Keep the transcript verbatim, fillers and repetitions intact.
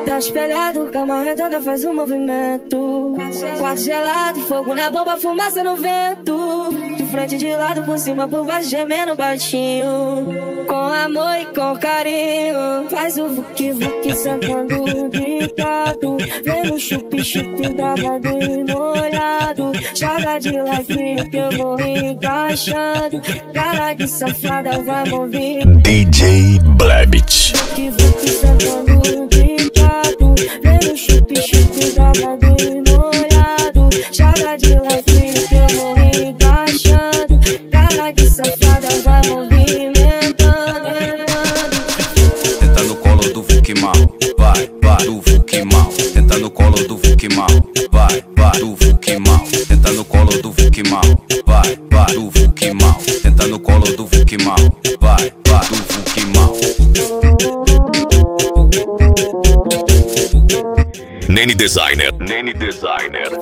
Tá espelhado, cama redonda faz um movimento. Quarto gelado, fogo na bomba, fumaça no vento. De frente, de lado, por cima, por baixo, gemendo baixinho. Com amor e com carinho. Faz o vuki vuki sentando deitado. Vem no chupi chupi travado e molhado. Joga de leve que eu vou encaixando. Cara de safada vai mover. D J Blebit. Vuki vuki sentando deitado. Vem no chupi chupi travado e molhado. Joga de leve que eu vou encaixando. Cara de safada vai movimentando. Tenta no colo do Vuki mal, vai, vai, do Vuki mal. Tenta no colo do Vuki mal, vai, vai, do Vuki mal. Tenta no colo do Vuki mal, vai, vai, do Vuki mal. Tenta no colo do Vuki mal, vai, vai, do Vuki mal. Nene Designer. Nene Designer.